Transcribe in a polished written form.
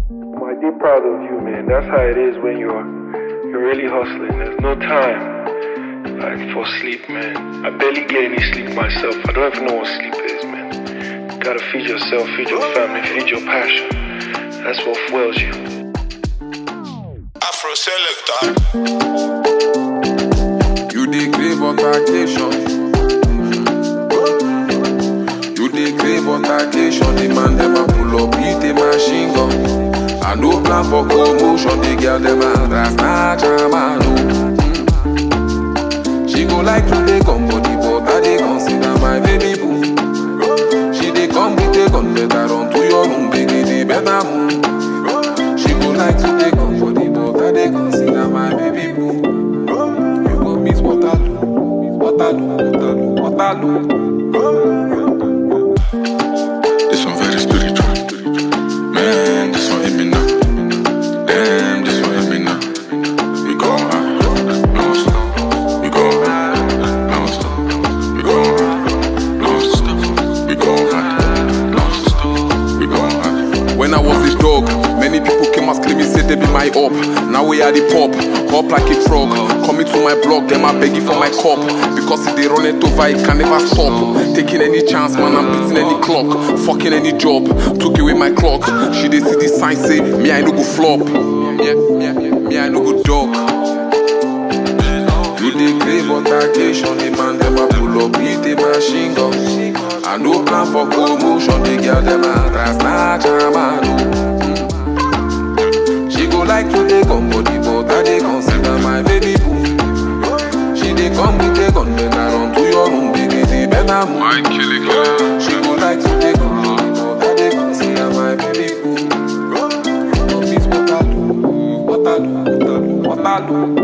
I deep proud of you, man. That's how it is when you're really hustling. There's no time for sleep, man. I barely get any sleep myself. I don't even know what sleep is, man. You gotta feed yourself, feed your family, feed your passion. That's what fuels you. Afro Selector. You dey crave altercation. You dey crave altercation. The man dem a pull up with a machine gun. I no plan for commotion. The girl dem a snatch a man. She go like to dey come body, but I dey consider my baby boo. She dey come with a gun, better run to your room, baby, the better move. She go like to dey come body, but I dey consider my baby boo. You go miss Waterloo, Waterloo, Waterloo, Waterloo. This one very spiritual. Man, this one hit me now. Damn, this one hit me now. We go high, non-stop. We go high, non-stop. We go high, non-stop. We go high, non-stop. We go high. When I was this dog, many people came and screaming, say they be my up. Now we are the pop, hop like a frog. Coming to my block, them I begging for my cup. Because if they run it over, it can never stop. Taking any chance, man, I'm beating any clock. Fucking any job, took away my clock. She dey see the sign, say, me I no go flop. Me I no go dog. You dey crave altercation, the man dem a pull up with a machine gun. I no plan for commotion, the girl dem a snatch a man. She go like to dey come body, but I dey consider my baby boo. She dey come with a gun, then I run to your room, baby, the better move. I kill it, girl. She go like to dey come body, but I dey consider my baby boo. You know miss Waterloo, Waterloo, Waterloo, Waterloo.